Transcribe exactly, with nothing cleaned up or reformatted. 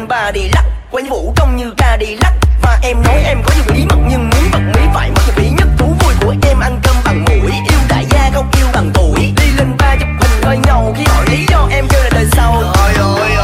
lên ba đi lắc, quay vũ trông như ca đi lắc. Và em nói em có nhiều bí mật nhưng muốn bật mí phải mất nhiều bí nhất. Thú vui của em ăn cơm bằng mũi, yêu đại gia không yêu bằng tuổi. Đi lên ba chụp hình hơi ngầu khi hỏi lý do em kêu là đời sau. Ôi ôi